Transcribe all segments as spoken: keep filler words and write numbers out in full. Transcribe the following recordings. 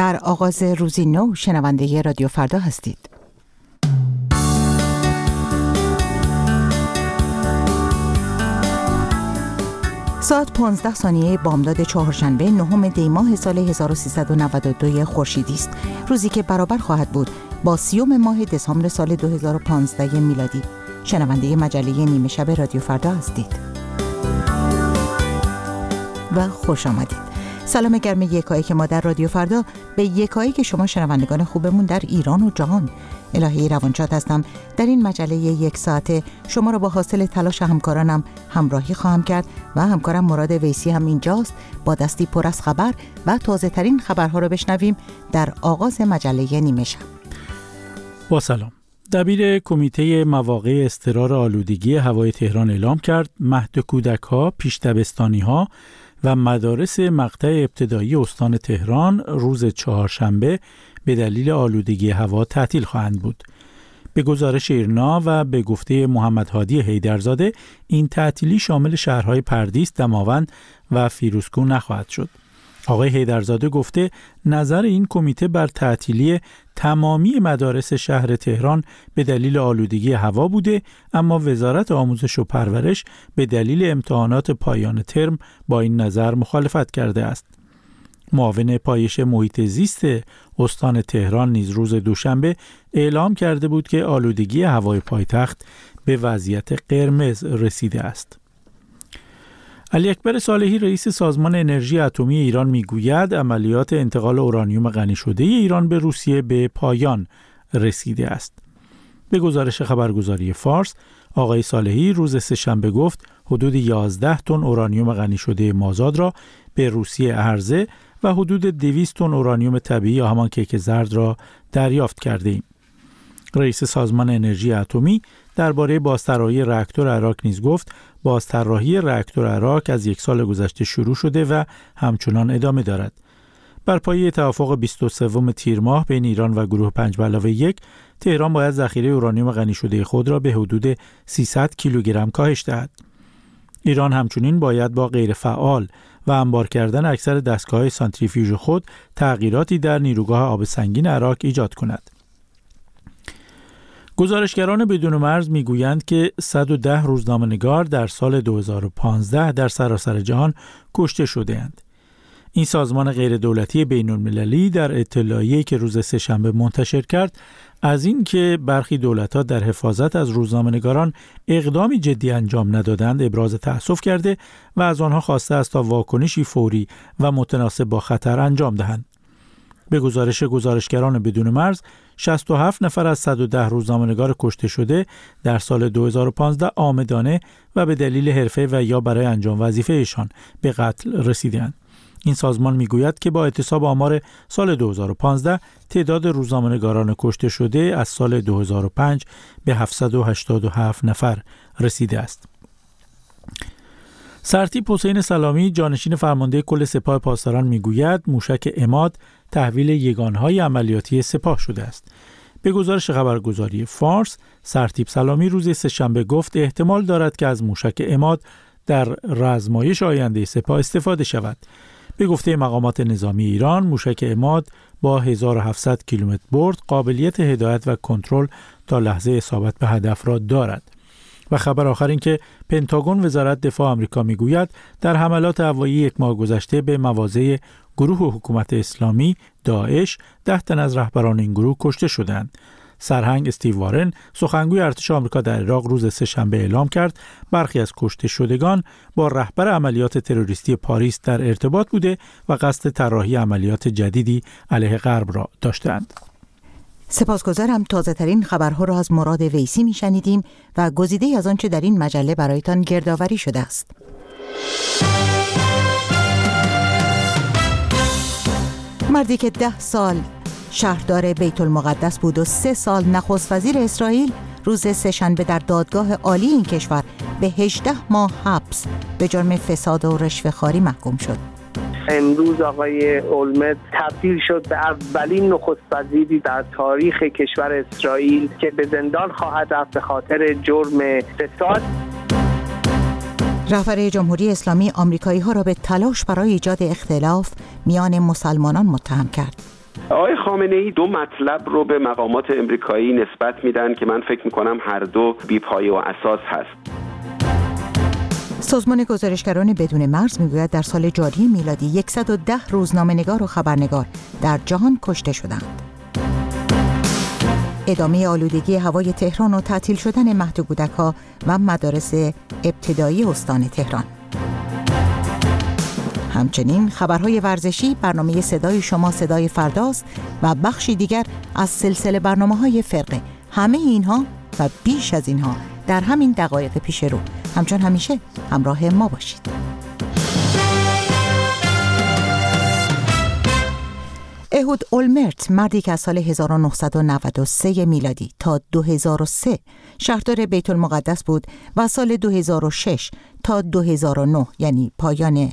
در آغاز روزی نو شنونده رادیو فردا هستید. ساعت پانزده ثانیه بامداد چهارشنبه نهم دی ماه سال هزار و سیصد و نود و دو خورشیدی است، روزی که برابر خواهد بود با سیوم ماه دسامبر سال دو هزار و پانزده میلادی. شنونده مجله نیمه شب رادیو فردا هستید و خوش آمدید. سلام گرم یکایی که ما در رادیو فردا به یکایی که شما شنوندگان خوبمون در ایران و جهان. الهی روانشاد هستم. در این مجله یک ساعته شما را با حاصل تلاش همکارانم همراهی خواهم کرد و همکارم مراد ویسی هم اینجاست با دستی پر از خبر و تازه ترین خبرها را بشنویم در آغاز مجله نیمه شب. با سلام. دبیر کمیته مواقع اضطرار آلودگی هوای تهران اعلام کرد مهد کودک‌ها، پیش دبستانی‌ها و مدارس مقطع ابتدایی استان تهران روز چهارشنبه به دلیل آلودگی هوا تعطیل خواهند بود. به گزارش ایرنا و به گفته محمد هادی حیدرزاده این تعطیلی شامل شهرهای پردیس، دماوند و فیروزکوه نخواهد شد. آقای حیدرزاده گفته نظر این کمیته بر تعطیلی تمامی مدارس شهر تهران به دلیل آلودگی هوا بوده، اما وزارت آموزش و پرورش به دلیل امتحانات پایان ترم با این نظر مخالفت کرده است. معاون پایش محیط زیست استان تهران نیز روز دوشنبه اعلام کرده بود که آلودگی هوای پایتخت به وضعیت قرمز رسیده است. علی اکبر صالحی رئیس سازمان انرژی اتمی ایران میگوید عملیات انتقال اورانیوم غنی شده ایران به روسیه به پایان رسیده است. به گزارش خبرگزاری فارس، آقای صالحی روز سه‌شنبه گفت حدود یازده تن اورانیوم غنی شده مازاد را به روسیه عرضه و حدود دویست تن اورانیوم طبیعی یا همان کیک زرد را دریافت کرده ایم. رئیس سازمان انرژی اتمی درباره بازطراحی راکتور عراق نیز گفت بازطراحی راکتور عراق از یک سال گذشته شروع شده و همچنان ادامه دارد. بر پایه توافق بیست و سوم تیر ماه بین ایران و گروه پنج به علاوه یک، تهران باید ذخیره اورانیوم غنی شده خود را به حدود سیصد کیلوگرم کاهش دهد. ایران همچنین باید با غیر فعال و انبار کردن اکثر دستگاه‌های سانتریفیوژ خود تغییراتی در نیروگاه آب سنگین عراق ایجاد کند. گزارشگران بدون مرز میگویند که صد و ده روزنامه‌نگار در سال دو هزار و پانزده در سراسر جهان کشته شده‌اند. این سازمان غیردولتی بین‌المللی در اطلاعیه‌ای که روز سه‌شنبه منتشر کرد از این که برخی دولت‌ها در حفاظت از روزنامه‌نگاران اقدامی جدی انجام ندادند ابراز تأسف کرده و از آنها خواسته است تا واکنشی فوری و متناسب با خطر انجام دهند. به گزارش گزارشگران بدون مرز، شصت و هفت نفر از صد و ده روزنامه‌نگار کشته شده در سال دو هزار و پانزده عامدانه و به دلیل حرفه و یا برای انجام وظیفه‌شان به قتل رسیدند. این سازمان میگوید که با اعتصاب آمار سال دو هزار و پانزده تعداد روزنامه‌نگاران کشته شده از سال دو هزار و پنج به هفتصد و هشتاد و هفت نفر رسیده است. سرتیپ حسین سلامی جانشین فرمانده کل سپاه پاسداران میگوید موشک عماد تحویل یگانهای عملیاتی سپاه شده است. به گزارش خبرگزاری فارس، سرتیپ سلامی روز سه‌شنبه گفت احتمال دارد که از موشک عماد در رزمایش آینده سپاه استفاده شود. به گفته مقامات نظامی ایران، موشک عماد با هزار و هفتصد کیلومتر برد قابلیت هدایت و کنترل تا لحظه اصابت به هدف را دارد. و خبر آخر این که پنتاگون وزارت دفاع آمریکا میگوید در حملات هوایی یک ماه گذشته به مواضع گروه حکومت اسلامی داعش ده تن از رهبران این گروه کشته شدند. سرهنگ استیو وارن سخنگوی ارتش آمریکا در عراق روز سه‌شنبه اعلام کرد برخی از کشته شدگان با رهبر عملیات تروریستی پاریس در ارتباط بوده و قصد طراحی عملیات جدیدی علیه غرب را داشتند. سپاسگزارم. تازه ترین خبرها را از مراد ویسی میشنیدیم و گزیده از آنچه در این مجله برایتان گردآوری شده است. مردی که ده سال شهردار بیت المقدس بود و سه سال نخست وزیر اسرائیل روز سه‌شنبه در دادگاه عالی این کشور به هجده ماه حبس به جرم فساد و رشوه‌خواری محکوم شد. امروز آقای اولمرت تبدیل شد به اولین نخست وزیری در تاریخ کشور اسرائیل که به زندان خواهد رفت به خاطر جرم فساد. رهبر جمهوری اسلامی آمریکایی‌ها را به تلاش برای ایجاد اختلاف میان مسلمانان متهم کرد. آقای خامنه‌ای دو مطلب رو به مقامات امریکایی نسبت میدن که من فکر میکنم هر دو بی‌پایه و اساس هست. سازمان گزارشگران بدون مرز میگوید در سال جاری میلادی صد و ده روزنامه‌نگار و خبرنگار در جهان کشته شدند. ادامه آلودگی هوای تهران و تعطیل شدن مهد کودک‌ها و مدارس ابتدایی استان تهران. همچنین خبرهای ورزشی، برنامه صدای شما صدای فرداست و بخشی دیگر از سلسله برنامه‌های فرقه. همه اینها و بیش از اینها در همین دقایق پیش رو. همچون همیشه همراه ما باشید. اهود اولمرت، مردی که از سال هزار و نهصد و نود و سه میلادی تا دو هزار و سه شهردار بیت المقدس بود و از سال دو هزار و شش تا دو هزار و نه، یعنی پایان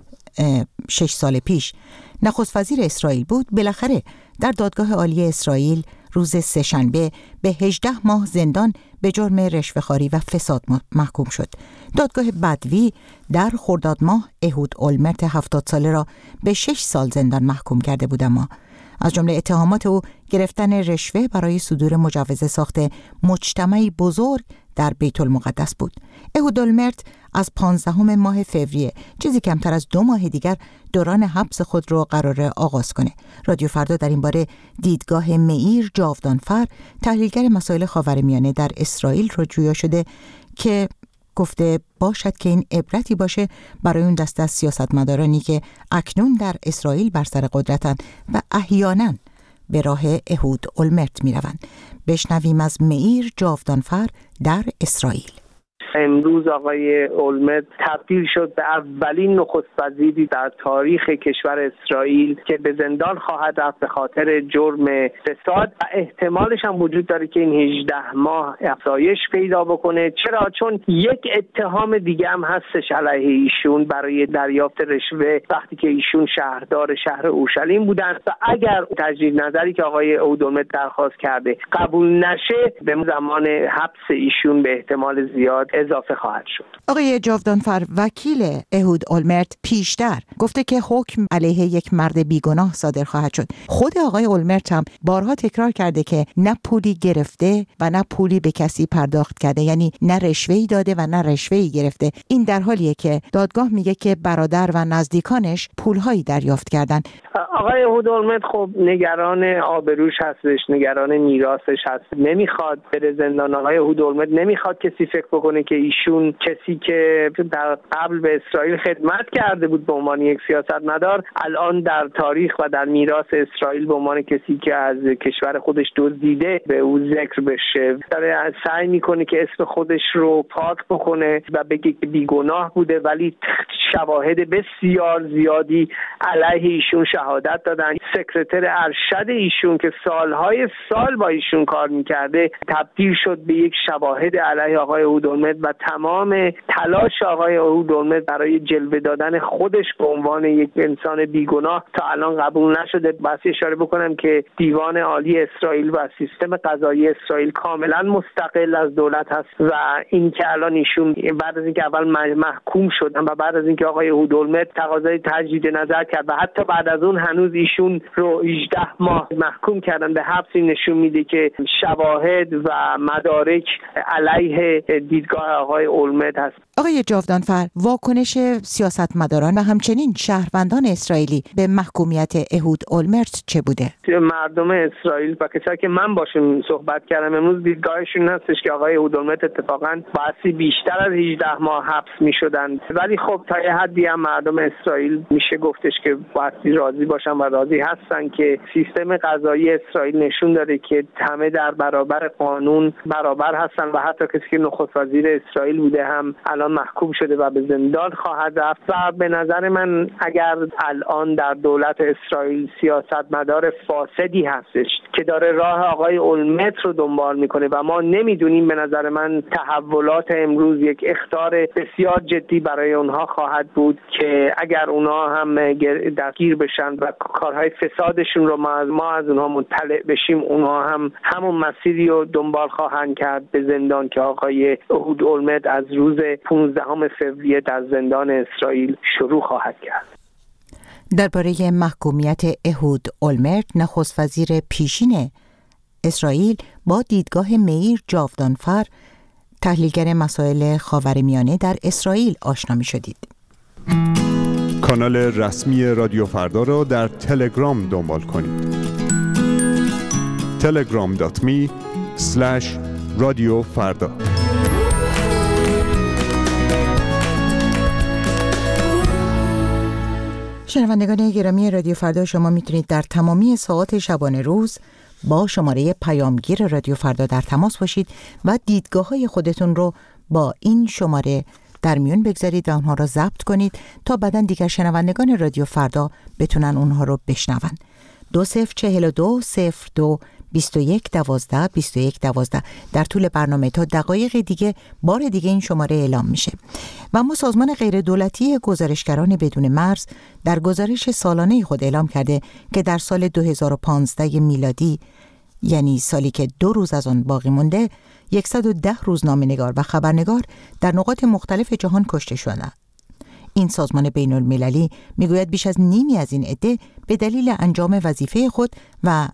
شش سال پیش، نخست وزیر اسرائیل بود، بالاخره در دادگاه عالی اسرائیل روز سه‌شنبه به هجده ماه زندان به جرم رشوه‌خواری و فساد محکوم شد. دادگاه بدوی در خرداد ماه اهود اولمرت هفتاد ساله را به شش سال زندان محکوم کرده بود، اما از جمله اتهامات او گرفتن رشوه برای صدور مجوز ساخت مجتمعی بزرگ در بیت المقدس بود. اهود اولمرت از پانزدهم ماه فوریه، چیزی کمتر از دو ماه دیگر، دوران حبس خود را قراره آغاز کنه. رادیو فردا در این باره دیدگاه مئیر جاودانفر، تحلیلگر مسائل خاورمیانه در اسرائیل را جویا شده که گفته باشد که این عبرتی باشه برای اون دسته از سیاستمدارانی که اکنون در اسرائیل بر سر قدرتن و احیانا به راه اهود اولمرت می روند. بشنویم از مئیر جاودانفر در اسرائیل. امروز آقای اولمرت تبدیل شد به اولین نخست وزیری در تاریخ کشور اسرائیل که به زندان خواهد رفت به خاطر جرم فساد و احتمالش هم وجود داره که این هجده ماه افزایش پیدا بکنه. چرا؟ چون یک اتهام دیگه هم هستش علیه ایشون برای دریافت رشوه وقتی که ایشون شهردار شهر اورشلیم بودن و اگر تجدید نظری که آقای اهود اولمرت درخواست کرده قبول نشه، به زمان حبس ایشون به احتمال زیاد اضافه خواهد شد. آقای جاودانفر، وکیل اهود اولمرت پیشتر گفته که حکم علیه یک مرد بیگناه صادر خواهد شد. خود آقای اولمرت هم بارها تکرار کرده که نه پولی گرفته و نه پولی به کسی پرداخت کرده، یعنی نه رشوه‌ای داده و نه رشوه‌ای گرفته. این در حالیه که دادگاه میگه که برادر و نزدیکانش پولهایی دریافت کردن. آقای اهود اولمرت خب نگران آبروش هستش، نگران میراثش هست، نمیخواد بره زندان. آقای اهود اولمرت نمیخواد کسی فکر بکنه که ایشون کسی که در قبل به اسرائیل خدمت کرده بود به عنوان یک سیاستمدار، الان در تاریخ و در میراث اسرائیل به عنوان کسی که از کشور خودش دزدیده به او ذکر بشه. داره سعی میکنه که اسم خودش رو پاک بکنه و بگه که بیگناه بوده، ولی شواهد بسیار زیادی علیه ایشون شهادت دادن. سکرتر ارشد ایشون که سالهای سال با ایشون کار میکرده تبدیل شد به یک شواهد علیه آقای اهود اولمرت و تمام تلاش آقای اهود اولمرت برای جلوه دادن خودش به عنوان یک انسان بیگناه تا الان قبول نشده. بس اشاره بکنم که دیوان عالی اسرائیل و سیستم قضایی اسرائیل کاملا مستقل از دولت هست و این که الان ایشون بعد از اینکه اول محکوم شدن و بعد از اینکه آقای اهود اولمرت تقاضای تجدید نظر کرد و حتی بعد از اون هنوز ایشون رو هجده ماه محکوم کردن به حبس، این نشون میده که شواهد و مدارک علیه دیدگاه آقای اولمرت هست. آقای جاودانفر، واکنش سیاستمداران و همچنین شهروندان اسرائیلی به محکومیت اهود اولمرت چه بوده؟ مردم اسرائیل و کسایی که من باشون صحبت کردم امروز دیدگاهشون هستش که آقای اهود اولمرت اتفاقاً باعثی بیشتر از هجده ماه حبس میشدن، ولی خب تا یه حدی هم مردم اسرائیل میشه گفتش که باعثی راضی باشن و راضی هستن که سیستم قضایی اسرائیل نشون داده که همه در برابر قانون برابر هستن و حتی کسی که نخست وزیر اسرائیل بوده هم الان محکوم شده و به زندان خواهد رفت. و به نظر من اگر الان در دولت اسرائیل سیاستمدار فاسدی هستش که داره راه آقای اولمرت رو دنبال میکنه و ما نمیدونیم، به نظر من تحولات امروز یک اخطار بسیار جدی برای اونها خواهد بود که اگر اونها هم دستگیر بشن و کارهای فسادشون رو ما از ما از اونها مطلع بشیم، اونها هم همون مسیری رو دنبال خواهند کرد به زندان که آقای اهود اولمرت از روز پانزدهم فوریه در زندان اسرائیل شروع خواهد کرد. درباره محکومیت اهود اولمرت نخست وزیر پیشین اسرائیل با دیدگاه مییر جاودانفر تحلیلگر مسائل خاورمیانه در اسرائیل آشنا می شدید. کانال رسمی رادیو فردا را در تلگرام دنبال کنید. تلگرام دات می اسلش رادیو فردا. شنوندگان گرامی رادیو فردا، شما میتونید در تمامی ساعات شبانه روز با شماره پیامگیر رادیو فردا در تماس باشید و دیدگاه‌های خودتون رو با این شماره در میون بگذارید و اونها را ضبط کنید تا بعداً دیگر شنوندگان رادیو فردا بتونن اونها رو بشنون. دو صفر چهل و دو صفر دو بیست و یک دوازده بیست و یک دوازده. در طول برنامه تا دقایق دیگه بار دیگه این شماره اعلام میشه. و اما سازمان غیر دولتی گزارشگران بدون مرز در گزارش سالانه خود اعلام کرده که در سال دو هزار و پانزده میلادی، یعنی سالی که دو روز از آن باقی مونده، صد و ده روزنامه‌نگار و خبرنگار در نقاط مختلف جهان کشته شدند. این سازمان بین المللی میگوید بیش از نیمی از این عده به دلیل انجام وظیفه خود و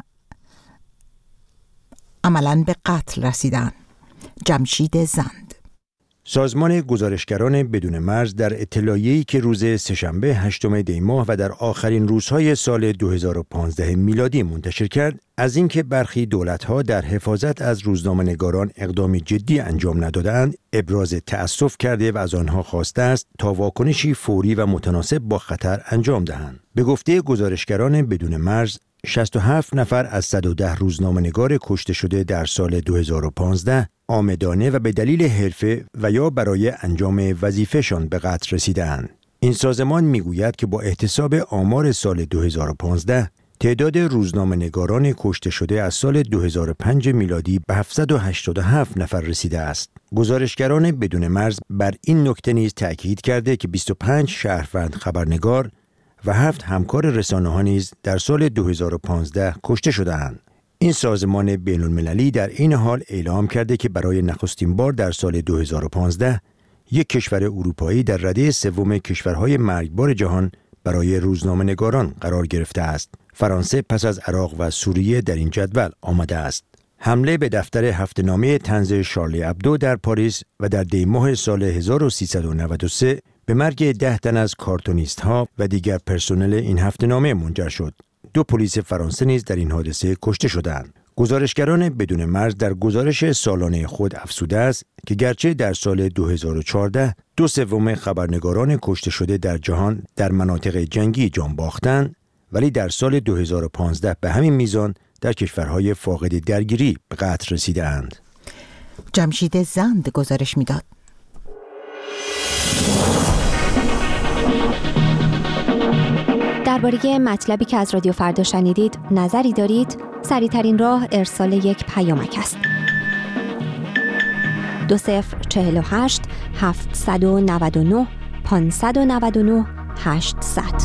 عملاً به قتل رسیدند. جمشید زند. سازمان گزارشگران بدون مرز در اطلاعیه‌ای که روز سه‌شنبه هشتم دی ماه و در آخرین روزهای سال دو هزار و پانزده میلادی منتشر کرد، از اینکه برخی دولت‌ها در حفاظت از روزنامه‌نگاران اقدامی جدی انجام ندادند، ابراز تأسف کرده و از آنها خواسته است تا واکنشی فوری و متناسب با خطر انجام دهند. به گفته گزارشگران بدون مرز، شصت و هفت نفر از صد و ده روزنامه‌نگار کشته شده در سال دو هزار و پانزده عامدانه و به دلیل حرفه و یا برای انجام وظیفه‌شان به قتل رسیدند. این سازمان میگوید که با احتساب آمار سال دو هزار و پانزده تعداد روزنامه‌نگاران کشته شده از سال دو هزار و پنج میلادی به هفتصد و هشتاد و هفت نفر رسیده است. گزارشگران بدون مرز بر این نکته نیز تأکید کرده که بیست و پنج شهروند خبرنگار و هفت همکار رسانه‌ها نیز در سال دو هزار و پانزده کشته شدند. این سازمان بین‌المللی در این حال اعلام کرده که برای نخستین بار در سال دو هزار و پانزده یک کشور اروپایی در رده سوم کشورهای مرگبار جهان برای روزنامه‌نگاران قرار گرفته است. فرانسه پس از عراق و سوریه در این جدول آمده است. حمله به دفتر هفته‌نامه طنز شارلی ابدو در پاریس و در دی ماه سال هزار و سیصد و نود و سه به مرگ ده تن از کارتونیست‌ها و دیگر پرسنل این هفته‌نامه منجر شد. دو پلیس فرانسه نیز در این حادثه کشته شدند. گزارشگران بدون مرز در گزارش سالانه خود افزوده است که گرچه در سال دو هزار و چهارده دو سوم خبرنگاران کشته شده در جهان در مناطق جنگی جان باختند، ولی در سال دو هزار و پانزده به همین میزان در کشورهای فاقد درگیری به قتل رسیدند. جمشید زند گزارش میداد. درباره مطلبی که از رادیو فردا شنیدید نظری دارید؟ سریع‌ترین راه ارسال یک پیامک است. دو صفر چهل و هشت هفتصد و نود و نه پانصد و نود و نه هشتصد.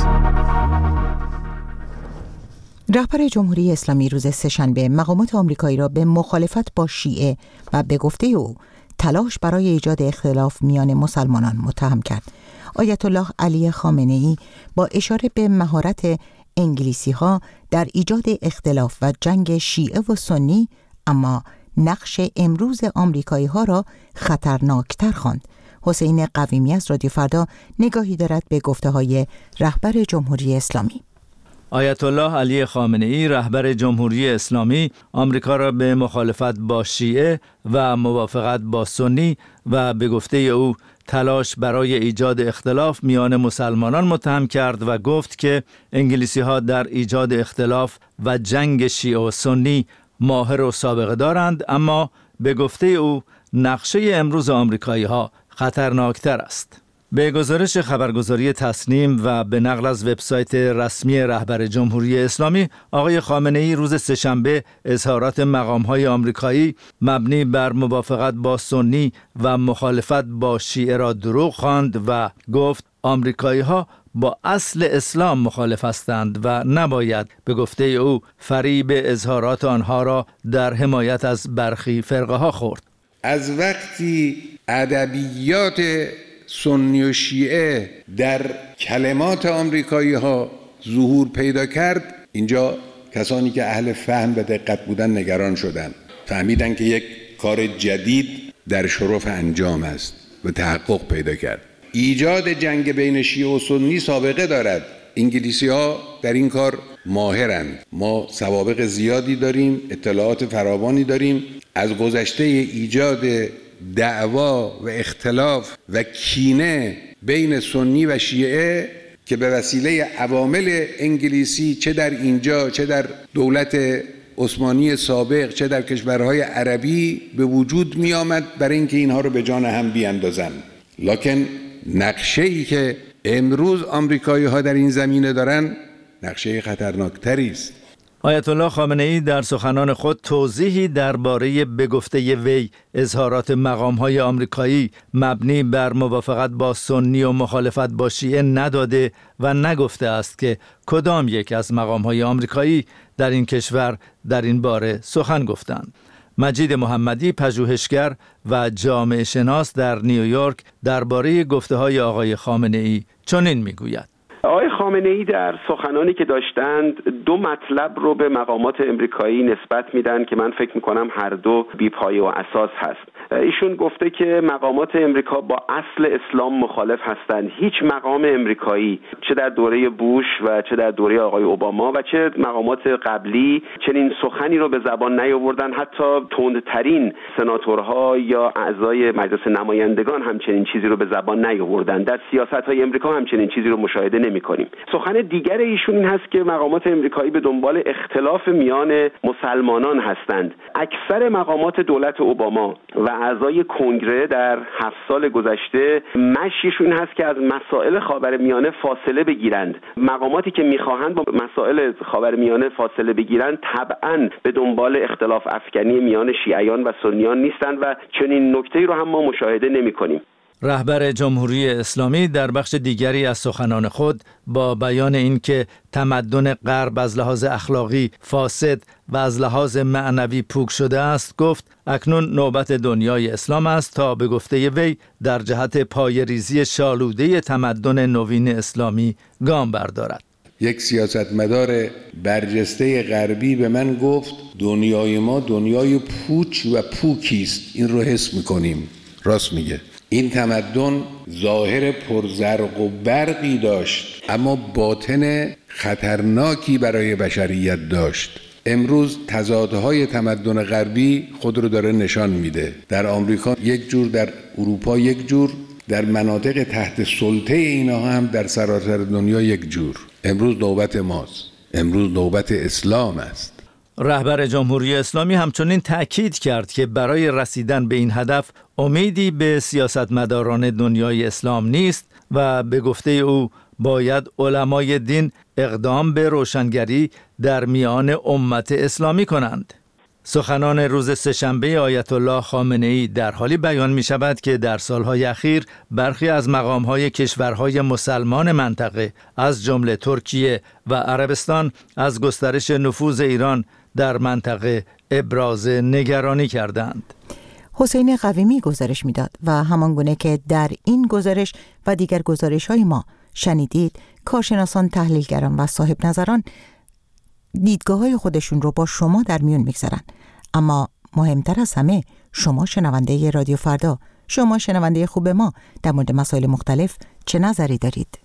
رهبر جمهوری اسلامی روز سه‌شنبه مقامات آمریکایی را به مخالفت با شیعه و به گفته او تلاش برای ایجاد اختلاف میان مسلمانان متهم کرد. آیت الله علی خامنه‌ای با اشاره به مهارت انگلیسی‌ها در ایجاد اختلاف و جنگ شیعه و سنی، اما نقش امروز آمریکایی‌ها را خطرناکتر خواند. حسین قویمی از رادیو فردا نگاهی دارد به گفته‌های رهبر جمهوری اسلامی. آیت الله علی خامنه‌ای رهبر جمهوری اسلامی آمریکا را به مخالفت با شیعه و موافقت با سنی و به گفته او تلاش برای ایجاد اختلاف میان مسلمانان متهم کرد و گفت که انگلیسی ها در ایجاد اختلاف و جنگ شیعه و سنی ماهر و سابقه دارند، اما به گفته او نقشه امروز آمریکایی ها خطرناکتر است. به گزارش خبرگزاری تسنیم و به نقل از وبسایت رسمی رهبر جمهوری اسلامی، آقای خامنه‌ای روز سه‌شنبه اظهارات مقام‌های آمریکایی مبنی بر موافقت با سنی و مخالفت با شیعه را دروغ خواند و گفت آمریکایی‌ها با اصل اسلام مخالف هستند و نباید به گفته او فریب اظهارات آنها را در حمایت از برخی فرقه‌ها خورد. از وقتی ادبیات سنی و شیعه در کلمات آمریکایی ها ظهور پیدا کرد، اینجا کسانی که اهل فهم و دقت بودن نگران شدند. فهمیدن که یک کار جدید در شرف انجام است و تحقق پیدا کرد. ایجاد جنگ بین شیعه و سنی سابقه دارد. انگلیسی ها در این کار ماهرند. ما سوابق زیادی داریم، اطلاعات فراوانی داریم از گذشته ایجاد دعوا و اختلاف و کینه بین سنی و شیعه که به وسیله عوامل انگلیسی چه در اینجا چه در دولت عثمانی سابق چه در کشورهای عربی به وجود می آمد برای اینکه اینها رو به جان هم بیاندازند. لکن نقشه‌ای که امروز آمریکایی ها در این زمینه دارن نقشه خطرناکتری است. آیت الله خامنه ای در سخنان خود توضیحی درباره به گفته وی اظهارات مقام‌های آمریکایی مبنی بر موافقت با سنی و مخالفت با شیعه نداده و نگفته است که کدام یک از مقام‌های آمریکایی در این کشور در این باره سخن گفتند. مجید محمدی، پژوهشگر و جامعه شناس در نیویورک، درباره گفته‌های آقای خامنه ای چنین میگوید: آقای خامنه ای در سخنانی که داشتند دو مطلب رو به مقامات امریکایی نسبت میدن که من فکر میکنم هر دو بی‌پایه و اساس هست. ایشون گفته که مقامات امریکا با اصل اسلام مخالف هستند. هیچ مقام امریکایی چه در دوره بوش و چه در دوره آقای اوباما و چه مقامات قبلی چنین سخنی رو به زبان نیاوردن. حتی تندترین سناتورها یا اعضای مجلس نمایندگان همچنین چیزی رو به زبان نیاوردن. در سیاست‌های امریکا همچنین چیزی رو مشاهده نمی‌کنیم. سخن دیگر ایشون این هست که مقامات امریکایی به دنبال اختلاف میان مسلمانان هستند. اکثر مقامات دولت اوباما و اعضای کنگره در هفت سال گذشته مشیشون این هست که از مسائل خاورمیانه فاصله بگیرند. مقاماتی که می‌خواهند با مسائل خاورمیانه فاصله بگیرند طبعاً به دنبال اختلاف افکنی میان شیعیان و سنیان نیستند و چنین نکته‌ای رو هم ما مشاهده نمی‌کنیم. رهبر جمهوری اسلامی در بخش دیگری از سخنان خود با بیان اینکه تمدن غرب از لحاظ اخلاقی فاسد و از لحاظ معنوی پوک شده است گفت اکنون نوبت دنیای اسلام است تا به گفته وی در جهت پایه‌ریزی شالوده تمدن نوین اسلامی گام بردارد. یک سیاستمدار برجسته غربی به من گفت دنیای ما دنیای پوچ و پوکی است. این رو حس می‌کنیم. راست میگه. این تمدن ظاهر پرزرق و برقی داشت اما باطن خطرناکی برای بشریت داشت. امروز تضادهای تمدن غربی خود رو داره نشان میده. در آمریکا یک جور، در اروپا یک جور، در مناطق تحت سلطه اینا هم در سراسر دنیا یک جور. امروز نوبت ماست. امروز نوبت اسلام است. رهبر جمهوری اسلامی همچنین تأکید کرد که برای رسیدن به این هدف امیدی به سیاستمداران دنیای اسلام نیست و به گفته او باید علمای دین اقدام به روشنگری در میان امت اسلامی کنند. سخنان روز سه‌شنبه آیت الله خامنه ای در حالی بیان می شود که در سالهای اخیر برخی از مقامهای کشورهای مسلمان منطقه از جمله ترکیه و عربستان از گسترش نفوذ ایران در منطقه ابراز نگرانی کردند. حسین قویمی گزارش میداد و همانگونه که در این گزارش و دیگر گزارش‌های ما شنیدید، کارشناسان، تحلیلگران و صاحب نظران دیدگاه‌های خودشون رو با شما در میون میگذارن. اما مهمتر از همه شما شنونده رادیو فردا، شما شنونده خوب ما در مورد مسائل مختلف چه نظری دارید؟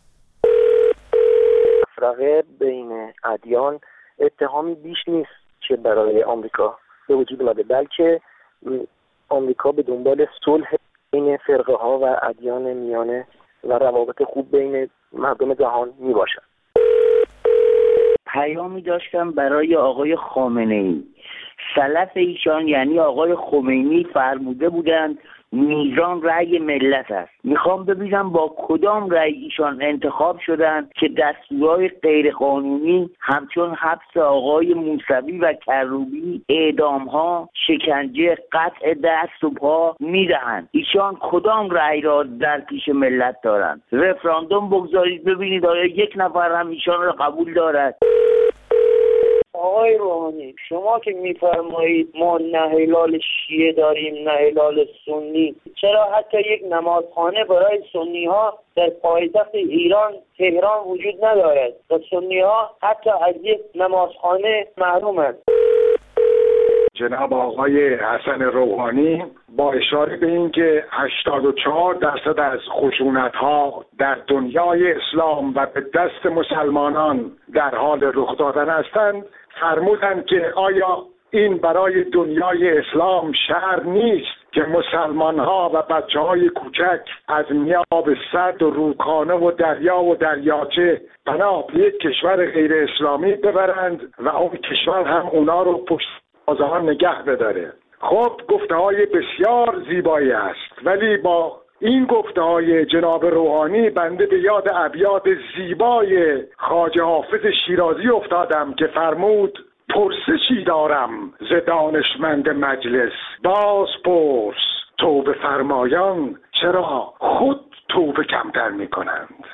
تفرقه بین ادیان اتهامی بیش نیست که برای آمریکا به وجود اومده، بلکه آمریکا به دنبال صلح بین فرقه ها و ادیان میانه و روابط خوب بین مردم جهان می باشد. پیامی داشتم برای آقای خامنه ای. سلف ایشان یعنی آقای خمینی فرموده بودند میزان رأی ملت است. میخوام ببینم با کدام رأی ایشان انتخاب شدند که دستورهای غیرقانونی همچون حبس آقای موسوی و کروبی، اعدامها، شکنجه، قطع دست و پا میدهند. ایشان کدام رأی را در پیش ملت دارند؟ رفراندوم بگذارید ببینید آیا یک نفر هم ایشان را قبول دارد. آقای روحانی، شما که میفرمایید ما نه هلال شیعه داریم نه هلال سنی، چرا حتی یک نمازخانه برای سنی ها در پایتخت ایران تهران وجود ندارد و سنی ها حتی از یک نمازخانه محرومند؟ جناب آقای حسن روحانی با اشاره به اینکه هشتاد و چهار درصد از خشونت‌ها در دنیای اسلام و به دست مسلمانان در حال رخ دادن هستند، فرمودند که آیا این برای دنیای اسلام شرع نیست که مسلمان‌ها و بچه‌های کوچک از میاب سد و رودخانه و دریا و دریاچه پناه به یک کشور غیر اسلامی ببرند و اون کشور هم اونا رو پشت آزمان نگه بداره؟ خب گفته های بسیار زیبایی است، ولی با این گفته های جناب روحانی بنده به یاد ابیات زیبای خواجه حافظ شیرازی افتادم که فرمود پرسشی دارم ز دانشمند مجلس، باز پرس توبه فرمایان چرا خود توبه کمتر می کنند؟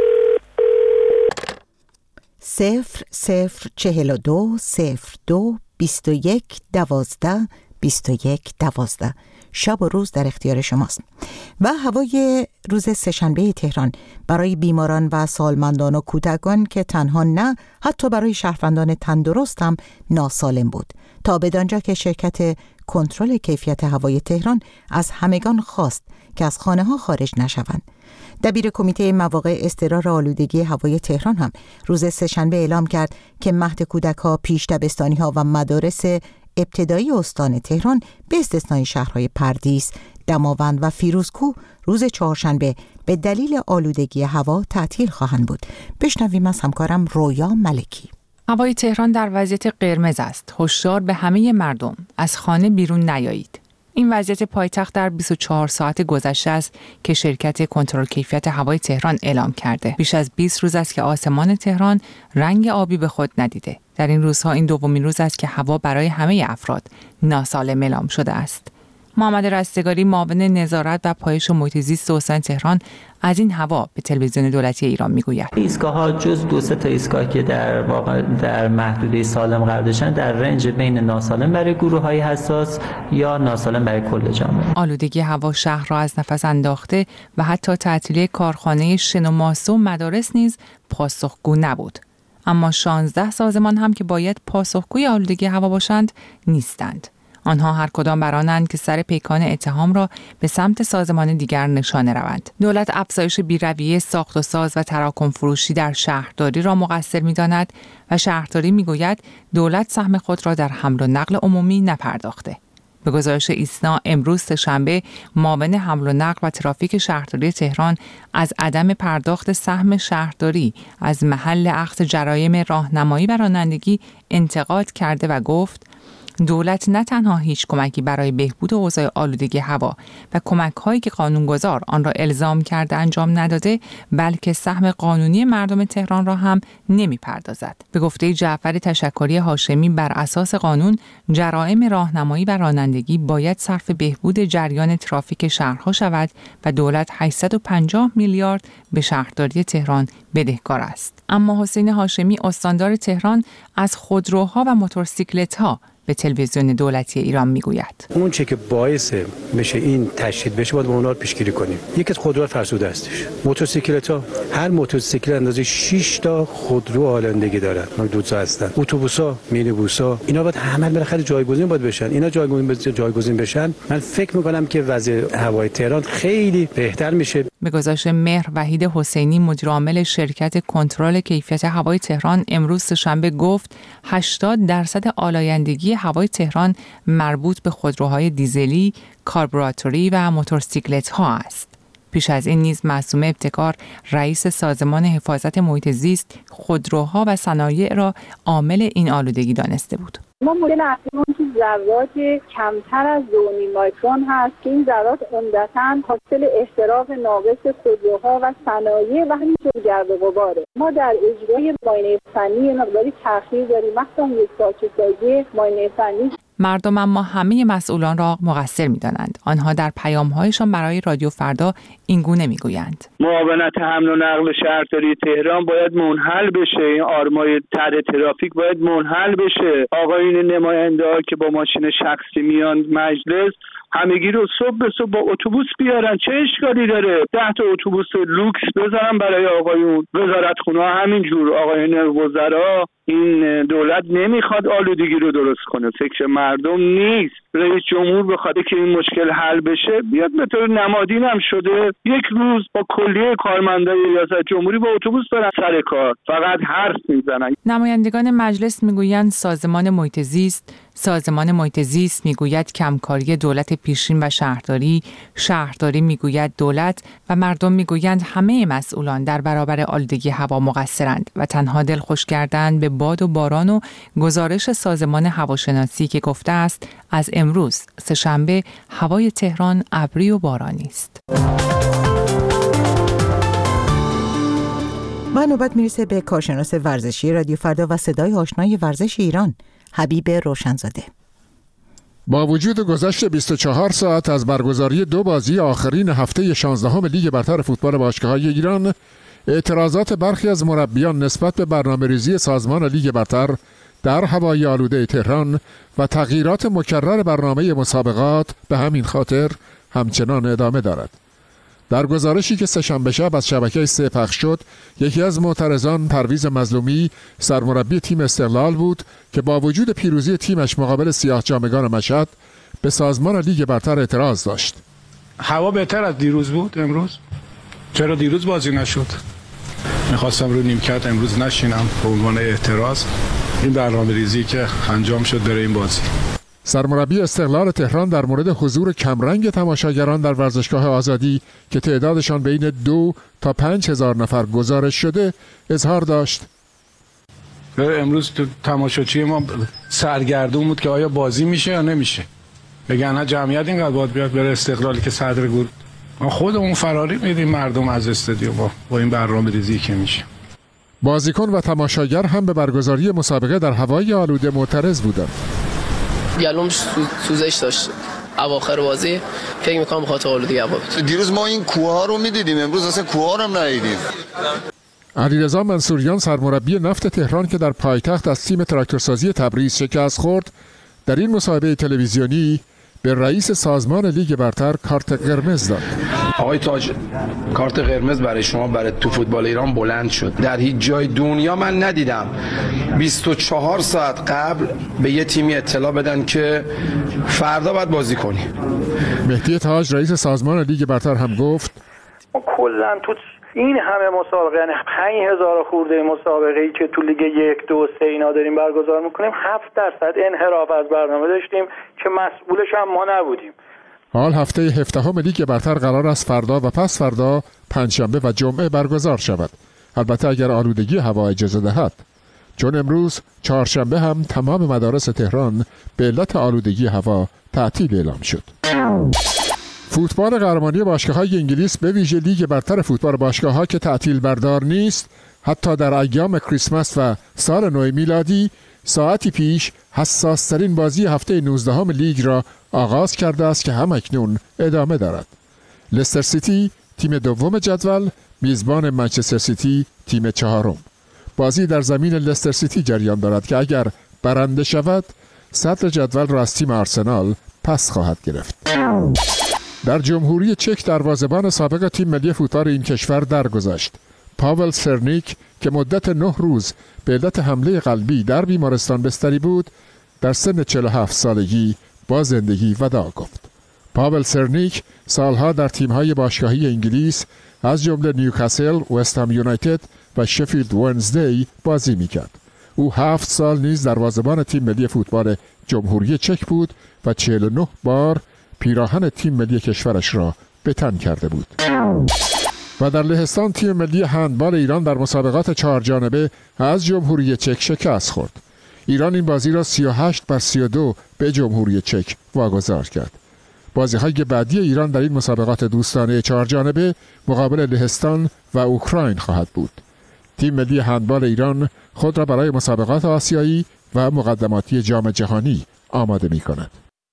صفر صفر چهل و دو صفر دو بیست و یک دوازده بیست و یک دوازده. شب و روز در اختیار شماست. و هوای روز سه‌شنبه تهران برای بیماران و سالمندان و کودکان که تنها نه حتی برای شهروندان تندرست هم ناسالم بود، تا بدانجا که شرکت کنترل کیفیت هوای تهران از همگان خواست که از خانه ها خارج نشوند. دبیر کمیته مواقع اضطرار آلودگی هوای تهران هم روز سه‌شنبه اعلام کرد که مهد کودک‌ها، پیش دبستانی‌ها و مدارس ابتدایی استان تهران به استثنای شهرهای پردیس، دماوند و فیروزکوه روز چهارشنبه به دلیل آلودگی هوا تعطیل خواهند بود. بشنویم از همکارم رویا ملکی. هوای تهران در وضعیت قرمز است. هشدار به همه مردم از خانه بیرون نیایید. این وضعیت پایتخت در بیست و چهار ساعت گذشته است که شرکت کنترل کیفیت هوای تهران اعلام کرده. بیش از بیست روز است که آسمان تهران رنگ آبی به خود ندیده. در این روزها این دومین روز است که هوا برای همه افراد ناسالم اعلام شده است. محمد رستگاری، معاون نظارت و پایش محیط زیست استان تهران، از این هوا به تلویزیون دولتی ایران میگوید. ایستگاه‌ها جز دو سه تا ایستگاه که در واقع در محدوده سالم قرار داشتن، در رنج بین ناسالم برای گروه‌های حساس یا ناسالم برای کل جامعه. آلودگی هوا شهر را از نفس انداخته و حتی تعطیلی کارخانه شن و ماسه و مدارس نیز پاسخگو نبود. اما شانزده سازمان هم که باید پاسخگوی آلودگی هوا باشند نیستند. آنها هر کدام برانند که سر پیکان اتهام را به سمت سازمان دیگر نشانه روند. دولت افزایش بی‌رویه ساخت و ساز و تراکم فروشی در شهرداری را مقصر می‌داند و شهرداری می‌گوید دولت سهم خود را در حمل و نقل عمومی نپرداخته. به گزارش ایسنا امروز سه‌شنبه معاون حمل و نقل و ترافیک شهرداری تهران از عدم پرداخت سهم شهرداری از محل اخذ جرایم راهنمایی و رانندگی انتقاد کرده و گفت دولت نه تنها هیچ کمکی برای بهبود اوضاع آلودگی هوا و کمک‌هایی که قانونگذار آن را الزام کرده انجام نداده، بلکه سهم قانونی مردم تهران را هم نمی‌پردازد. به گفته جعفر تشکری هاشمی، بر اساس قانون جرایم راهنمایی و رانندگی باید صرف بهبود جریان ترافیک شهرها شود و دولت هشتصد و پنجاه میلیارد به شهرداری تهران بدهکار است. اما حسین هاشمی، استاندار تهران، از خودروها و موتورسیکلت‌ها به تلویزیون دولتی ایران میگوید اون چه که باعث بشه این تشدید بشه باید با اونها پیشگیری کنیم. یکی از خودروها فرسوده هستش. موتورسیکلت‌ها، هر موتورسیکلت اندازه شش تا خودرو آلندگی دارن. دو هستن. اتوبوس‌ها، مینیبوس‌ها، اینا باید همه بالاخره جایگزین باید بشن. اینا جایگزین جایگزین بشن، من فکر می‌کنم که وضع هوای تهران خیلی بهتر میشه. به گزارش مهر وحید حسینی، مدیر عامل شرکت کنترل کیفیت هوای تهران، امروز شنبه گفت هشتاد درصد آلایندگی هوای تهران مربوط به خودروهای دیزلی، کاربوراتوری و موتورسیکلت‌ها است. پیش از این نیز معصومه ابتکار، رئیس سازمان حفاظت محیط زیست، خودروها و صنایع را عامل این آلودگی دانسته بود. ما مدل اصلیمون که ذرات کمتر از دو و نیم مایکرون هست که این ذرات عمدتاً حاصل احتراق ناقص خودروها و صنایع و همینطور گرد و غباره. ما در اجرای معاینه فنی مقداری تأخیر داریم، مثلا یک پارچه‌سازی معاینه فنی. مردم اما همه مسئولان را مقصر می‌دانند. آنها در پیام‌هایشان برای رادیو فردا اینگونه می‌گویند: معاونت حمل و نقل شهرداری تهران باید منحل بشه، این آرمای طرح ترافیک باید منحل بشه. آقایون نماینده‌ها که با ماشین شخصی میان مجلس همگی رو صبح به صبح با اتوبوس بیارن، چه اشکالی داره؟ ده تا اتوبوس لوکس بذارن برای آقایون. وزارتخونه ها همینجور، آقایون وزرا. این دولت نمیخواد آلودگی رو درست کنه، فکر مردم نیست. رئیس جمهور بخواد که این مشکل حل بشه بیاد به طور نمادین هم شده یک روز با کلیه کارمندای ریاست جمهوری با اتوبوس برن سر کار، فقط حرف میزنن. نمایندگان مجلس میگویند سازمان محیط زیست سازمان محیط زیست میگوید کمکاری دولت پیشین و شهرداری، شهرداری میگوید دولت و مردم میگویند همه مسئولان در برابر آلودگی هوا مقصرند و تنها دلخوش کردند به باد و باران و گزارش سازمان هواشناسی که گفته است از امروز سه‌شنبه هوای تهران ابری و بارانی است. و نوبت میرسه به کارشناس ورزشی رادیو فردا و صدای آشنای ورزش ایران، حبیب روشنزاده. با وجود گذشت بیست و چهار ساعت از برگزاری دو بازی آخرین هفته شانزدهم لیگ برتر فوتبال باشگاه‌های ایران، اعتراضات برخی از مربیان نسبت به برنامه‌ریزی سازمان لیگ برتر در هوای آلوده تهران و تغییرات مکرر برنامه مسابقات به همین خاطر همچنان ادامه دارد. در گزارشی که سه‌شنبه شب از شبکه سه پخش شد، یکی از معترضان پرویز مظلومی سرمربی تیم استقلال بود که با وجود پیروزی تیمش مقابل سیاه‌جامگان مشهد به سازمان لیگ برتر اعتراض داشت. هوا بهتر از دیروز بود امروز؟ چرا دیروز بازی نشد؟ میخواستم رو نیمکت امروز نشینم به عنوان اعتراض. این برنامه‌ریزی که انجام شد برای این بازی. سرمربی استقلال تهران در مورد حضور کمرنگ تماشاگران در ورزشگاه آزادی که تعدادشان بین دو تا پنج هزار نفر گزارش شده اظهار داشت: امروز تو تماشاچی ما سرگردون بود که آیا بازی میشه یا نمیشه. بگن نه جمعیت اینقدر باید بیاد بره استقلالی که صدر گروه. ما خودمون فراری میدیم مردم از استادیوم با, با این برنامه‌ریزی که میشه. بازیکن و تماشاگر هم به برگزاری مسابقه در هوای آلوده معترض بودند. گلوم سوزش داشت اواخر بازی، فکر میکنم بخاطر آلودگی هوا بود. دیروز ما این کوه ها رو میدیدیم، امروز اصلا کوه ها رو هم ندیدیم. علیرضا منصوریان سرمربی نفت تهران که در پایتخت از تیم تراکتورسازی تبریز شکست خورد، در این مصاحبه تلویزیونی به رئیس سازمان لیگ برتر کارت قرمز داد. آقای تاج، کارت قرمز برای شما برای تو فوتبال ایران بلند شد. در هیچ جای دنیا من ندیدم بیست و چهار ساعت قبل به یه تیمی اطلاع بدن که فردا باید بازی کنی. مهدی تاج رئیس سازمان لیگ برتر هم گفت کلا تو این همه مسابقه، یعنی پنج هزار خورده مسابقه‌ای که تو لیگ یک دو سه اینا داریم برگزار میکنیم، هفت درصد انحراف از برنامه داشتیم که مسئولش هم ما نبودیم. حال هفته هفدهم لیگ برتر قرار است فردا و پس فردا پنجشنبه و جمعه برگزار شود، البته اگر آلودگی هوا اجازه دهد، چون امروز چهارشنبه هم تمام مدارس تهران به علت آلودگی هوا تعطیل اعلام شد. فوتبال قهرمانی باشگاه‌های انگلیس به ویژه لیگ برتر فوتبال باشگاه‌ها که تعطیل بردار نیست، حتی در ایام کریسمس و سال نو میلادی ساعتی پیش حساس‌ترین بازی هفته نوزدهم لیگ را آغاز کرده است که همکنون ادامه دارد. لستر سیتی تیم دوم جدول میزبان منچستر سیتی تیم چهارم. بازی در زمین لستر سیتی جریان دارد که اگر برنده شود صدر جدول را از تیم آرسنال پس خواهد گرفت. در جمهوری چک دروازه‌بان سابق تیم ملی فوتبال این کشور درگذشت. پاول سرنیک که مدت نه روز به علت حمله قلبی در بیمارستان بستری بود، در سن چهل و هفت سالگی با زندگی وداع گفت. پاول سرنیک سالها در تیم‌های باشگاهی انگلیس از جمله نیوکاسل، وست هم یونایتد و شفیلد ونزدی بازی می‌کرد. او هفت سال نیز دروازه‌بان تیم ملی فوتبال جمهوری چک بود و چهل و نه بار پیراهن تیم ملی کشورش را به تن کرده بود. و در لهستان تیم ملی هندبال ایران در مسابقات چهار جانبه از جمهوری چک شکست خورد. ایران این بازی را سی و هشت بر سی و دو به جمهوری چک واگذار کرد. بازی‌های بعدی ایران در این مسابقات دوستانه چهار جانبه مقابل لهستان و اوکراین خواهد بود. تیم ملی هندبال ایران خود را برای مسابقات آسیایی و مقدماتی جام جهانی آماده می کند.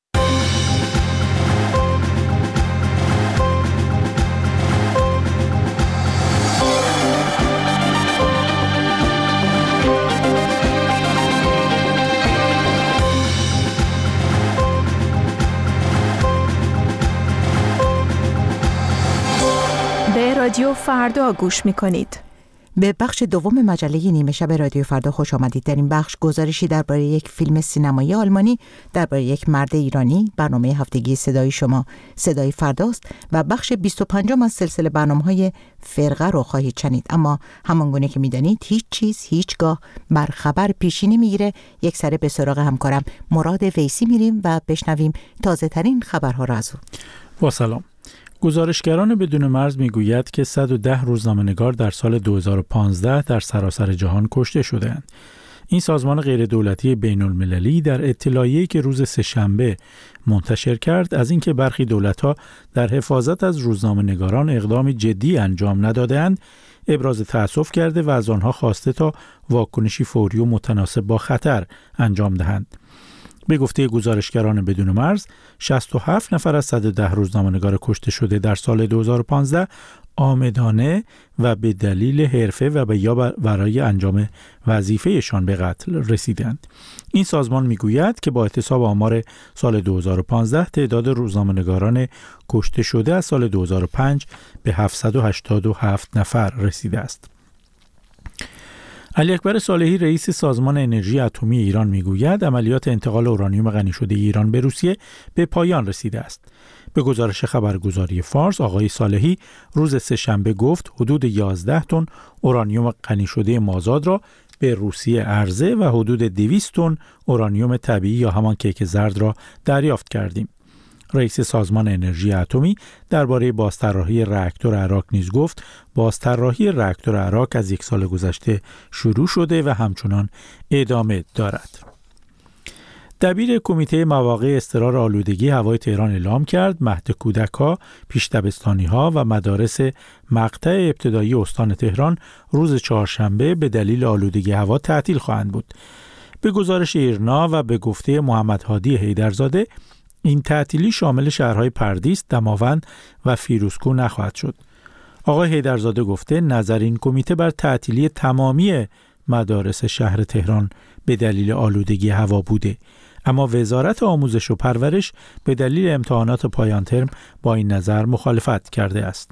به رادیو فردا گوش می‌کنید. به بخش دوم مجله نیمه شب رادیو فردا خوش آمدید. در این بخش گزارشی درباره یک فیلم سینمایی آلمانی، درباره یک مرد ایرانی، برنامه هفتگی صدای شما صدای فرداست و بخش بیست و پنج از سلسله برنامه‌های فرقه رو خواهید شنید. اما همانگونه که می‌دانید هیچ چیز هیچگاه بر خبر پیشی نمیگیره. یک سره به سراغ همکارم مراد ویسی میریم و بشنویم تازه‌ترین خبرها را از او. با سلام. گزارشگران بدون مرز میگوید که صد و ده روزنامه‌نگار در سال دو هزار و پانزده در سراسر جهان کشته شدند. این سازمان غیردولتی بین‌المللی در اطلاعیه‌ای که روز سه‌شنبه منتشر کرد از اینکه برخی دولت‌ها در حفاظت از روزنامه‌نگاران اقدامی جدی انجام نداده‌اند، ابراز تأسف کرده و از آنها خواسته تا واکنشی فوری و متناسب با خطر انجام دهند. به گفته گزارشگران بدون مرز، شصت و هفت نفر از صد و ده روزنامه‌نگار کشته شده در سال دو هزار و پانزده عامدانه و به دلیل حرفه و یا برای انجام وظیفه‌شان به قتل رسیدند. این سازمان میگوید که با احتساب آمار سال دو هزار و پانزده تعداد روزنامه‌نگاران کشته شده از سال دو هزار و پنج به هفتصد و هشتاد و هفت نفر رسیده است. علی اکبر صالحی رئیس سازمان انرژی اتمی ایران میگوید عملیات انتقال اورانیوم غنی شده ایران به روسیه به پایان رسیده است. به گزارش خبرگزاری فارس، آقای صالحی روز سه‌شنبه گفت حدود یازده تن اورانیوم غنی شده مازاد را به روسیه عرضه و حدود دویست تن اورانیوم طبیعی یا همان کیک زرد را دریافت کردیم. رئیس سازمان انرژی اتمی درباره بازطراحی راکتور عراق نیز گفت بازطراحی راکتور عراق از یک سال گذشته شروع شده و همچنان ادامه دارد. دبیر کمیته مواقع اضطرار آلودگی هوای تهران اعلام کرد مهد کودک‌ها، پیش‌دبستانی‌ها و مدارس مقطع ابتدایی استان تهران روز چهارشنبه به دلیل آلودگی هوا تعطیل خواهند بود. به گزارش ایرنا و به گفته محمد هادی حیدرزاده این تعطیلی شامل شهرهای پردیس، دماوند و فیروزکوه نخواهد شد. آقای حیدرزاده گفته نظر این کمیته بر تعطیلی تمامی مدارس شهر تهران به دلیل آلودگی هوا بوده، اما وزارت آموزش و پرورش به دلیل امتحانات پایان ترم با این نظر مخالفت کرده است.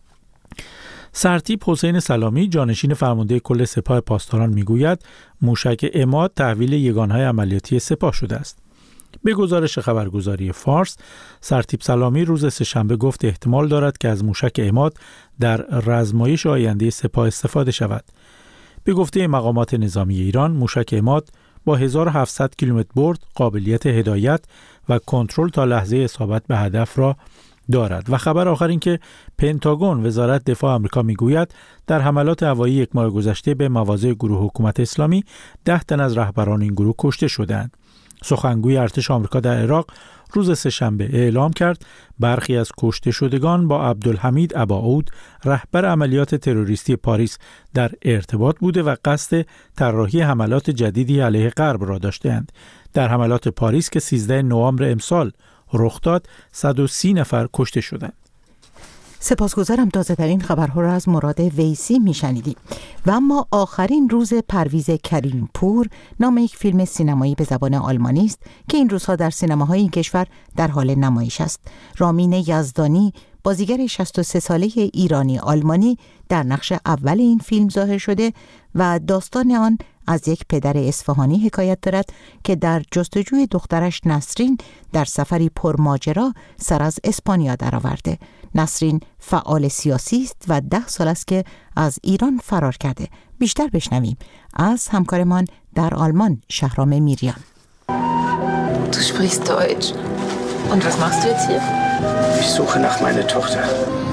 سرتیپ حسین سلامی جانشین فرمانده کل سپاه پاسداران میگوید موشک عماد تحویل یگانهای عملیاتی سپاه شده است. به گزارش خبرگزاری فارس، سرتیپ سلامی روز سه‌شنبه گفت احتمال دارد که از موشک عماد در رزمایش آینده سپاه استفاده شود. به گفته مقامات نظامی ایران، موشک عماد با هزار و هفتصد کیلومتر برد قابلیت هدایت و کنترل تا لحظه اصابت به هدف را دارد. و خبر آخر این که پنتاگون وزارت دفاع آمریکا میگوید در حملات هوایی یک ماه گذشته به مواضع گروه حکومت اسلامی ده تن از رهبران این گروه کشته شدند. سخنگوی ارتش آمریکا در عراق روز سه‌شنبه اعلام کرد برخی از کشته شدگان با عبدالحمید اباعود رهبر عملیات تروریستی پاریس در ارتباط بوده و قصد طراحی حملات جدیدی علیه غرب را داشته‌اند. در حملات پاریس که سیزده نوامبر امسال رخ داد صد و سی نفر کشته شدند. سپاسگزارم. تازه‌ترین خبرها را از مراد ویسی میشنیدیم. و اما آخرین روز پرویز کریم پور نام یک فیلم سینمایی به زبان آلمانی است که این روزها در سینماهای این کشور در حال نمایش است. رامین یزدانی بازیگر شصت و سه ساله ایرانی آلمانی در نقش اول این فیلم ظاهر شده و داستان آن از یک پدر اصفهانی حکایت دارد که در جستجوی دخترش نسرین در سفری پرماجرا سر از اسپانیا درآورده. نسرین فعال سیاسی است و ده سال است که از ایران فرار کرده. بیشتر بشنویم از همکارمان در آلمان شهرام میریان. Du sprichst Deutsch. Und was machst du jetzt hier? Ich suche nach meiner Tochter.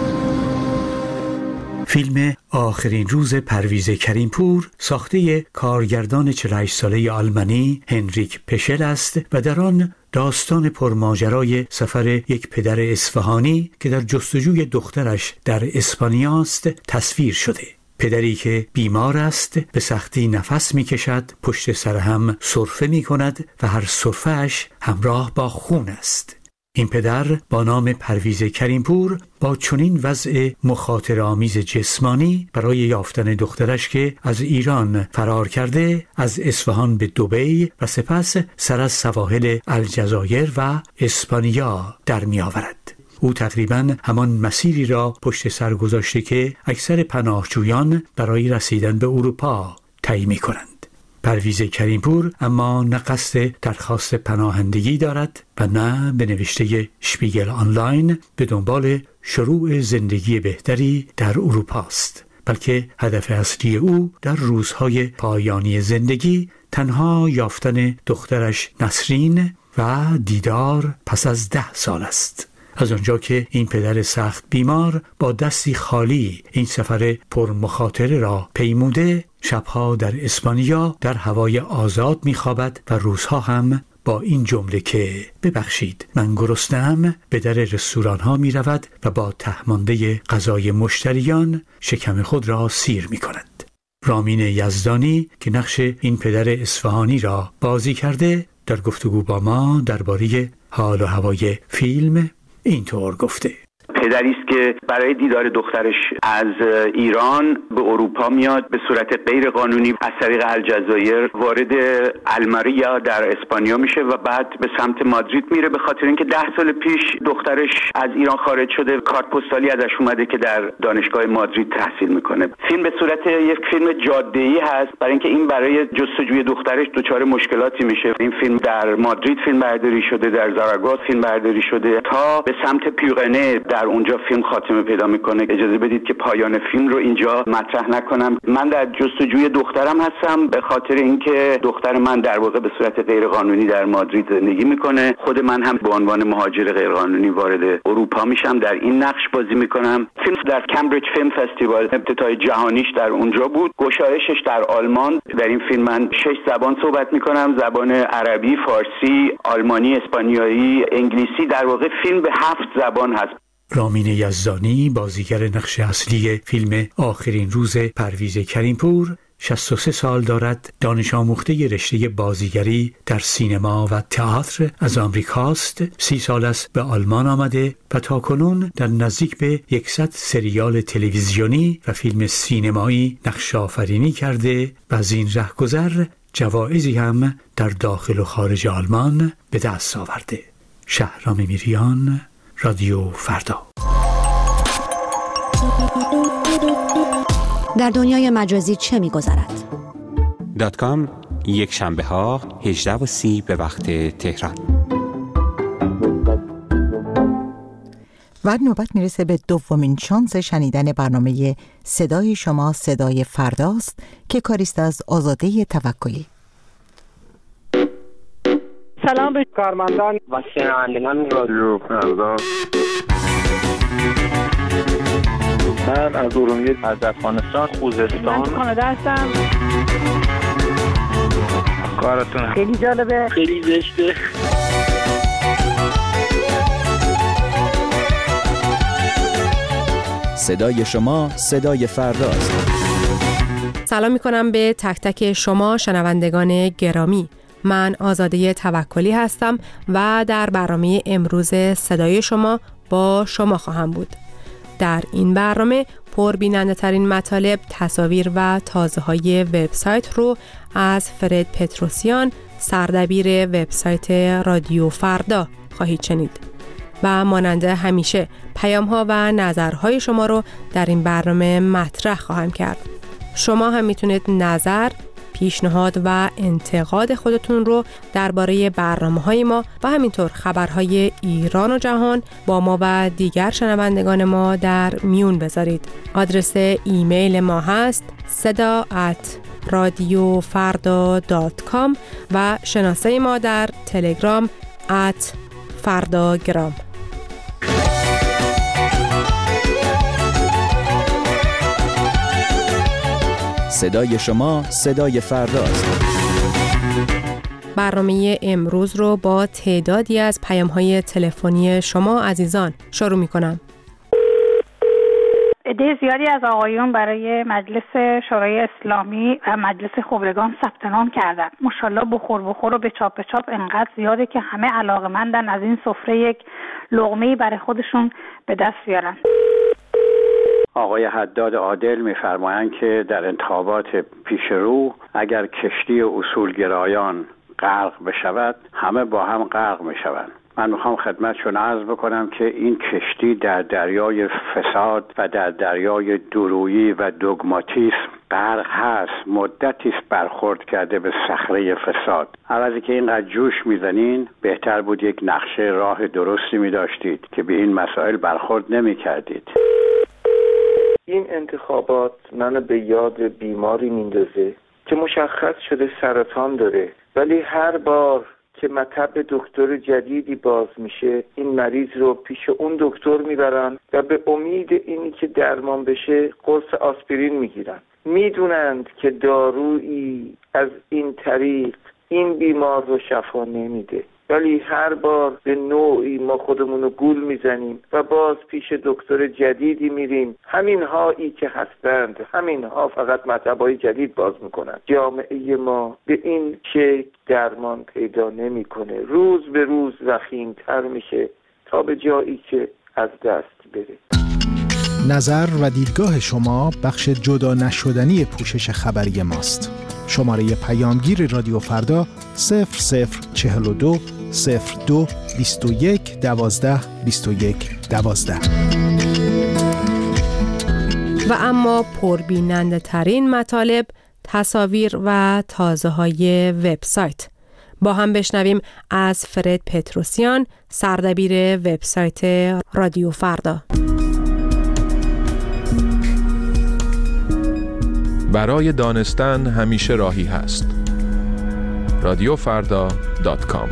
فیلم آخرین روز پرویز کریم پور ساخته کارگردان چهل و هشت ساله آلمانی هنریک پشل است و در آن داستان پرماجرای سفر یک پدر اصفهانی که در جستجوی دخترش در اسپانیا است تصویر شده. پدری که بیمار است به سختی نفس میکشد، پشت سر هم سرفه میکند و هر سرفه‌اش همراه با خون است. این پدر با نام پرویز کریمپور با چنین وضع مخاطره‌آمیز جسمانی برای یافتن دخترش که از ایران فرار کرده، از اصفهان به دبی و سپس سر از سواحل الجزایر و اسپانیا در می آورد. او تقریباً همان مسیری را پشت سر گذاشته که اکثر پناهجویان برای رسیدن به اروپا طی می کنند. پرویز کریمپور اما نه قصد درخواست پناهندگی دارد و نه به نوشته شپیگل آنلاین به دنبال شروع زندگی بهتری در اروپا است، بلکه هدف اصلی او در روزهای پایانی زندگی تنها یافتن دخترش نسرین و دیدار پس از ده سال است. از آنجا که این پدر سخت بیمار با دستی خالی این سفر پر مخاطره را پیموده، شبها در اسپانیا در هوای آزاد می‌خوابد و روزها هم با این جمله که ببخشید من گرسنه‌ام به در رستوران‌ها می‌رود و با تهمانده غذای مشتریان شکم خود را سیر می‌کند. رامین یزدانی که نقش این پدر اصفهانی را بازی کرده در گفتگو با ما درباره حال و هوای فیلم اینطور گفته: پدری است که برای دیدار دخترش از ایران به اروپا میاد، به صورت غیر قانونی از طریق الجزایر وارد المریا در اسپانیا میشه و بعد به سمت مادرید میره، به خاطر اینکه ده سال پیش دخترش از ایران خارج شده، کارت پستالی ازش اومده که در دانشگاه مادرید تحصیل میکنه. فیلم به صورت یک فیلم جاده‌ای هست برای اینکه این برای جستجوی دخترش دچار مشکلاتی میشه. این فیلم در مادرید فیلم برداری شده، در زاراگوسا فیلم برداری شده تا به سمت پیرنه در اونجا فیلم خاتمه پیدا میکنه. اجازه بدید که پایان فیلم رو اینجا مطرح نکنم. من در جستجوی دخترم هستم به خاطر اینکه دختر من در واقع به صورت غیر قانونی در مادرید زندگی میکنه. خود من هم به عنوان مهاجر غیر قانونی وارد اروپا میشم، در این نقش بازی میکنم. فیلم در کمبریج فیلم فستیوال ابتدای جهانیش در اونجا بود، گشایشش در آلمان. در این فیلم من شش زبان صحبت میکنم: زبان عربی، فارسی، آلمانی، اسپانیایی، انگلیسی. در واقع فیلم به هفت زبان هست. رامین یزدانی بازیگر نقش اصلی فیلم آخرین روز پرویز کریمپور شصت و سه سال دارد. دانش آموخته رشته بازیگری در سینما و تئاتر از آمریکاست. سی سال است به آلمان آمده و تاکنون در نزدیک به صد سریال تلویزیونی و فیلم سینمایی نقش آفرینی کرده و از این رهگذر جوایزی هم در داخل و خارج آلمان به دست آورده. شهرام میریان، رادیو فردا. در دنیای مجازی چه می‌گذرد؟ دات کام یک شنبه ها هجده و سی به وقت تهران. و نوبت میرسه به دومین شانس شنیدن برنامه صدای شما صدای فرداست که کاریست از آزاده توکلی. سلام به کارمندان و شنوندگان رادیو فردا. من از ارومیه، از افغانستان، خوزستان. من کانادا هستم. کارتون خیلی جالبه، خیلی زشته. صدای شما صدای فرداست. سلام میکنم به تک تک شما شنوندگان گرامی. من آزاده توکلی هستم و در برنامه امروز صدای شما با شما خواهم بود. در این برنامه پربیننده ترین مطالب، تصاویر و تازه های وبسایت رو از فرد پتروسیان، سردبیر وبسایت رادیو فردا خواهید شنید و مانند همیشه پیام ها و نظرهای شما رو در این برنامه مطرح خواهم کرد. شما هم میتونید نظر، پیشنهاد و انتقاد خودتون رو درباره برنامه‌های ما و همینطور خبرهای ایران و جهان با ما و دیگر شنوندگان ما در میون بذارید. آدرس ایمیل ما هست صدا ات رادیو فردا دات کام و شناسه ما در تلگرام ات فرداگرام. صدای شما صدای فرداست. برنامه امروز رو با تعدادی از پیام‌های تلفنی شما عزیزان شروع می‌کنم. عده زیادی از آقایون برای مجلس شورای اسلامی و مجلس خبرگان ثبت نام کردن. ماشاءالله بخور بخور و به چاپ به چاپ انقدر زیاده که همه علاقه‌مندن از این سفره یک لقمه‌ای برای خودشون به دست بیارن. آقای حداد عادل می‌فرمایند که در انتخابات پیش رو اگر کشتی اصولگرایان غرق بشود همه با هم غرق می‌شوند. من میخوام خدمتشون عرض بکنم که این کشتی در دریای فساد و در دریای دورویی و دوگماتیسم غرق هست. مدتی است برخورد کرده به صخره فساد. عوضی که اینقدر جوش میزنین بهتر بود یک نقشه راه درستی میداشتید که به این مسائل برخورد نمیکردید. این انتخابات منو به یاد بیماری میندازه که مشخص شده سرطان داره، ولی هر بار که مطب دکتر جدیدی باز میشه این مریض رو پیش اون دکتر میبرن و به امید اینی که درمان بشه قرص آسپرین میگیرن. میدونند که دارویی از این طریق این بیمار رو شفا نمیده، ولی هر بار به نوعی ما خودمون رو گول میزنیم و باز پیش دکتر جدیدی میریم. همین هایی که هستند همین ها فقط مطبای جدید باز میکنن. جامعه ما به این شکل درمان پیدا نمیکنه، روز به روز وخیم‌تر میشه تا به جایی که از دست بره. نظر و دیدگاه شما بخش جدا نشدنی پوشش خبری ماست. شماره پیامگیر رادیو فردا صفر صفر چهل و دو صفر دو بیست و یک دوازده بیست و یک دوازده. و اما پربیننده ترین مطالب، تصاویر و تازه های وبسایت. با هم بشنویم از فرد پتروسیان، سردبیر وبسایت رادیو فردا. برای دانستن همیشه راهی هست. رادیو فردا دات کام.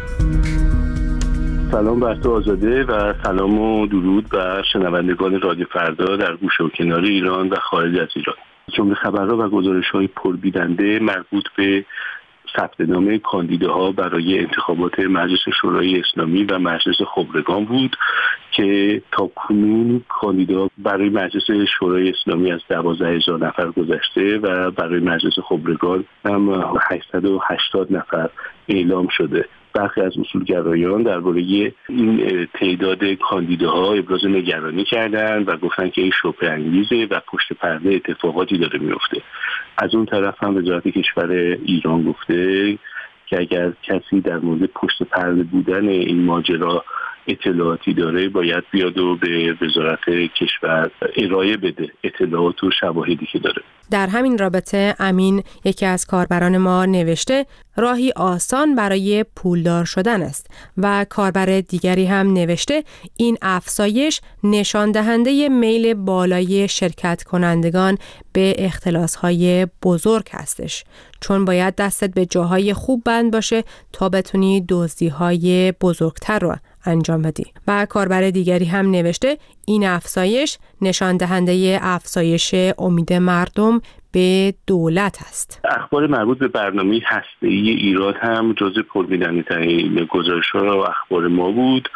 سلام بر تو آزاده و سلام و درود بر شنوندگان رادیو فردا در گوشه و کنار ایران و خارج از ایران. جمله خبرها و گزارش‌های پربیننده مربوط به ثبت نام کاندیداها برای انتخابات مجلس شورای اسلامی و مجلس خبرگان بود که تا کنون کاندیدا برای مجلس شورای اسلامی از دوازده هزار نفر گذشته و برای مجلس خبرگان هم هشتصد و هشتاد نفر اعلام شده. برخی از اصولگرایان درباره این تعداد کاندیداها ابراز نگرانی کردند و گفتند که این شبهه انگیزه و پشت پرده اتفاقاتی داره میفته. از اون طرف هم وزارت کشور ایران گفته که اگر کسی در مورد پشت پرده بودن این ماجرا اطلاعاتی داره باید بیاد و به وزارت کشور ارائه بده اطلاعات و شواهدی که داره. در همین رابطه امین، یکی از کاربران ما، نوشته راهی آسان برای پولدار شدن است و کاربر دیگری هم نوشته این افزایش نشان دهنده میل بالای شرکت کنندگان به اختلاس‌های بزرگ هستش، چون باید دستت به جاهای خوب بند باشه تا بتونی دزدی‌های بزرگتر رو انجام بدی. و کاربر دیگری هم نوشته این افزایش نشان دهنده افزایش امید مردم به دولت است. اخبار مربوط به برنامه هسته‌ای ایران هم جزو پربیننده‌ترین گزارش‌ها و اخبار ما بود،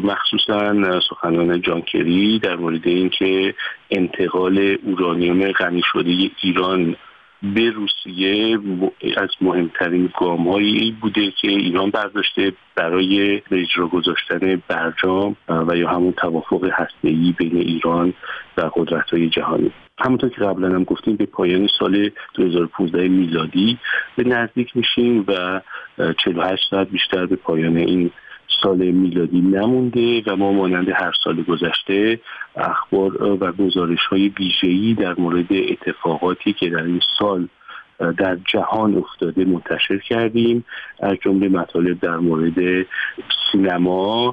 مخصوصا سخنان جان کری در مورد اینکه انتقال اورانیوم غنی شده ایران به روسیه از مهمترین گام‌هایی بوده که ایران برداشته برای به اجرا گذاشتن برجام و یا همون توافق هسته‌ای بین ایران و قدرت‌های جهانی. همونطور که قبلا هم گفتیم به پایان سال دو هزار و پانزده میلادی به نزدیک میشیم و چهل و هشت ساعت بیشتر به پایان این سال میلادی نمونده و ما مانند هر سال گذشته اخبار و گزارش‌های ویژه‌ای در مورد اتفاقاتی که در این سال در جهان افتاده منتشر کردیم، از جمله مطالب در مورد سینما،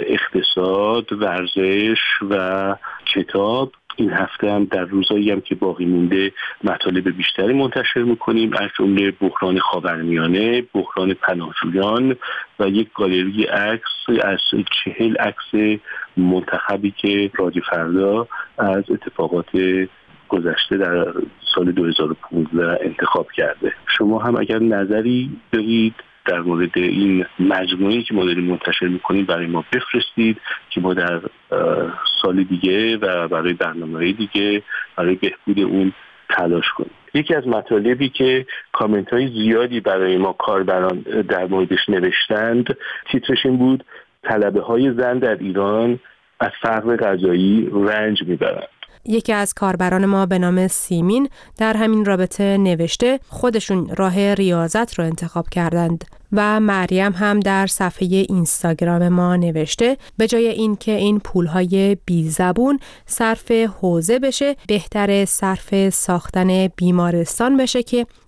اقتصاد، ورزش و کتاب. این هفته هم در روزایی هم که باقی مونده مطالب بیشتری منتشر میکنیم، از جمله بحران خاورمیانه، بحران پناهجویان و یک گالری عکس از چهل عکس منتخبی که رادیو فردا از اتفاقات گذشته در سال دو هزار و پانزده انتخاب کرده. شما هم اگر نظری دارید در مورد این مجموعه‌ای که ما داریم منتشر میکنیم برای ما بفرستید که ما در سال دیگه و برای برنامه‌های دیگه برای بهبود اون تلاش کنیم. یکی از مطالبی که کامنت های زیادی برای ما کاربران در موردش نوشتند تیترش این بود: طلبه های زن در ایران از فقر غذایی رنج میبرند. یکی از کاربران ما به نام سیمین در همین رابطه نوشته خودشون راه ریاضت رو انتخاب کردند و مریم هم در صفحه اینستاگرام ما نوشته به جای اینکه این پولهای بی زبون صرف حوزه بشه، بهتره صرف ساختن بیمارستان بشه که